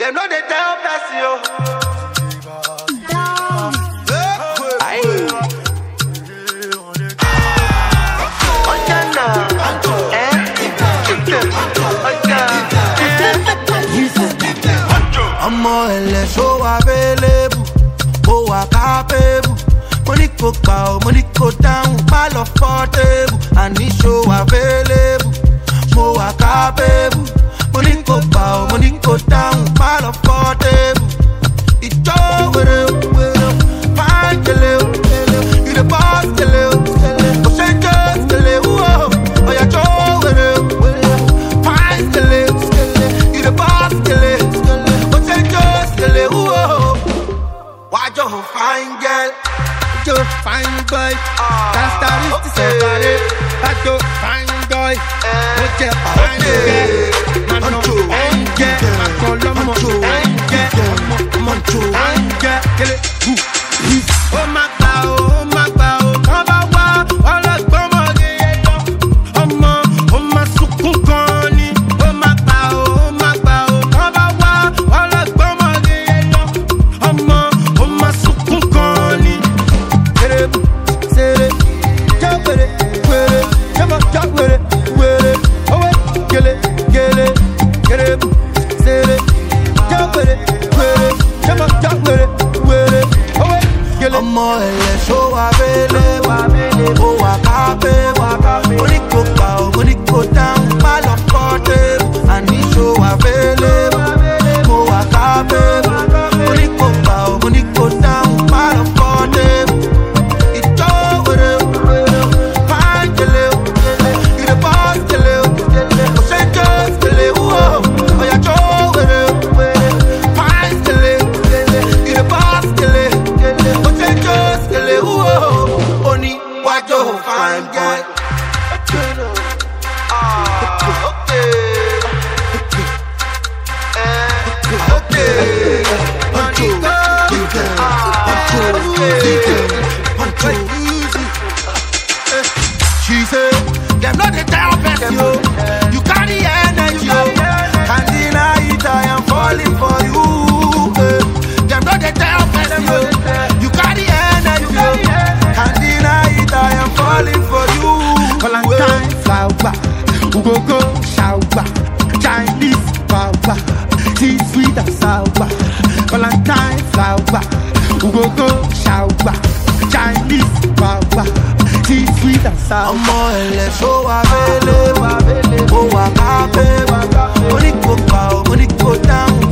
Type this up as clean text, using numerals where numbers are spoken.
Them know they tell person yo. I'm all so available, oh I capable. Money go bow, money go down, pile of portable. I need so available, oh I capable. Money go bow, money go down, pile of portable. It's over, fine, you the boss, oh yeah, fine, you the boss, why you fine girl? You fine boy. That's the story. I do fine boy. What you fine girl? Man, no fine girl. I call them fine girl. Kill it. Oh my God, oh my God, come on, all I come on, oh my sukukoni. Oh my God, oh my God, come on, all I come on, oh my sukukoni. Say it, jump with it, jump with it, oh wait, get it, say it, jump with it, jump with it, oh wait, get it. I'm all so available, oh I capable. Money go down, money go down, pile of portable. I need so available, oh I capable. Money go down, money go down, pile of portable. It's over, fine, you the boss, oh say just oh yeah, fine, you the boss, oh say just only what you fine girl. She said, them not the tell best yo. You carry energy yo. Can't deny it, I am falling for you. Them not the tell best yo. You carry energy yo. Can't deny it, I am falling for you. Valentine flower, go shower, Chinese power, tea sweet and sour. Valentine flower, go shower, Chinese power, tea sweet and sour. I'm all so available, oh I capable. Money go down, money go down.